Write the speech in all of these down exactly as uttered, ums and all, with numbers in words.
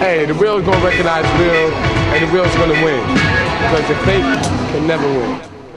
hey, the real is gonna recognize real, and the real is gonna win. Because the fake can never win.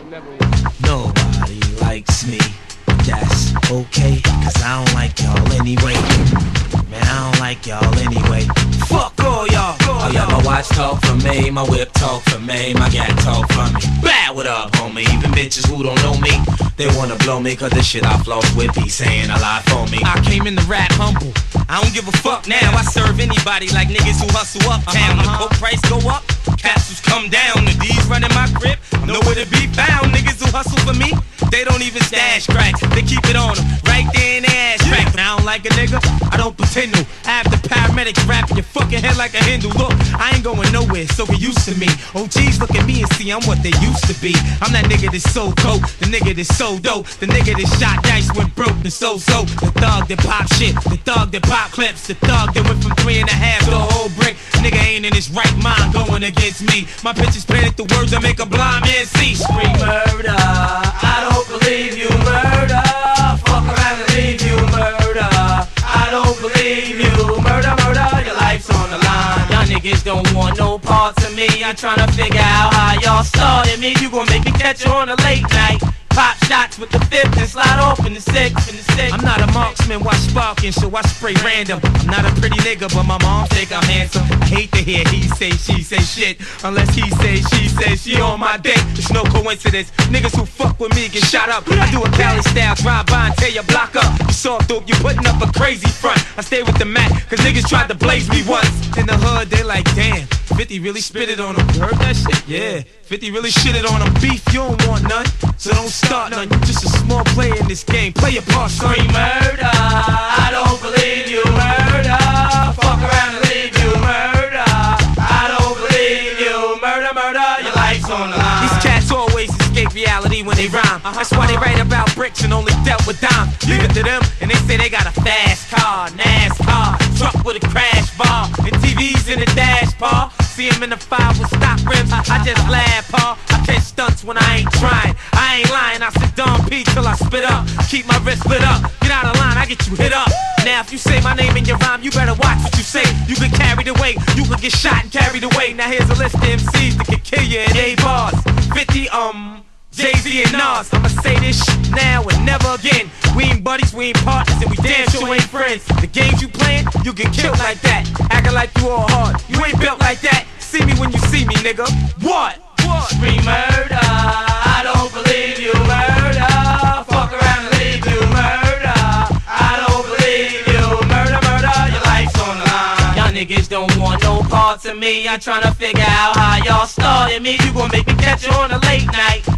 Nobody likes me, that's okay, cause I don't like y'all anyway. Man, I don't like y'all anyway. Fuck all y'all. Oh yeah, my watch talk for me, my whip talk for me, my gat talk for me. Bad, what up, homie? Even bitches who don't know me, they wanna blow me cause the shit I floss with be saying a lot for me. I came in the rap humble, I don't give a fuck now. I serve anybody like niggas who hustle uptown. Uh-huh, uh-huh. The coke price go up, capsules come down. The D's running my crib, nowhere to be found. Niggas who hustle for me, they don't even stash crack. They keep it on them, right there in their ass crack. But I don't like a nigga, I don't pretend to. I have the paramedics wrapping your fucking head like a handle. Look, I ain't going nowhere, so get used to me. O Gs look at me and see I'm what they used to be. I'm that nigga that's so coke, the nigga that's so dope, the nigga that shot dice went broke and so so. The thug that pop shit, the thug that pop clips, the thug that went from three and a half to a whole brick. Nigga ain't in his right mind going against me. My pictures painted the words that make a blind man see. Scream murder, I don't believe you murder. Fuck around and leave you murder. I don't believe you murder, murder. Your life's on the line. Y'all niggas don't want no parts of me. I'm trying to figure out how y'all started me. You gon' make me catch you on a late night. Pop shots with the fifth and slide off in the sixth, in the sixth. I'm not a marksman, watch sparking, so I spray random. I'm not a pretty nigga, but my mom think I'm handsome. I hate to hear he say, she say shit, unless he say, she say, she on my dick. It's no coincidence, niggas who fuck with me get shot up. I do a Cali style, drive by and tear your block up. You soft dope, you putting up a crazy front. I stay with the Mac, cause niggas tried to blaze me once. In the hood, they like, damn, fifty really spit it on him. You heard that shit? Yeah, fifty really shit it on him. Beef, you don't want none, so don't start none. You just a small player in this game. Play your part, son. Scream murder, I don't believe you murder. Fuck around and leave you murder. I don't believe you murder, murder. Your life's on the line. These cats always escape reality when they rhyme. That's why they write about bricks and only dealt with dime. Leave it to them and they say they got a fast car, NASCAR, truck with a crash bar, and T Vs in the dash bar. See him in the five with stock rims, I just laugh, pa. I catch stunts when I ain't trying. I ain't lying, I sit down P till I spit up. Keep my wrist lit up, get out of line, I get you hit up. Now if you say my name in your rhyme, you better watch what you say. You get carried away, you can get shot and carried away. Now here's a list of M Cs that can kill you in eight bars. fifty, um... Jay-Z and Nas, I'ma say this shit now and never again. We ain't buddies, we ain't partners, and we damn sure ain't friends. The games you playing, you get killed like that. Acting like you all hard, you ain't built like that. See me when you see me, nigga. What? What? Scream murder, I don't believe you murder. Fuck around and leave you murder. I don't believe you murder, murder. Your life's on the line. Y'all niggas don't want no parts of me. I'm trying to figure out how y'all started me. You gon' make me catch you on a late night.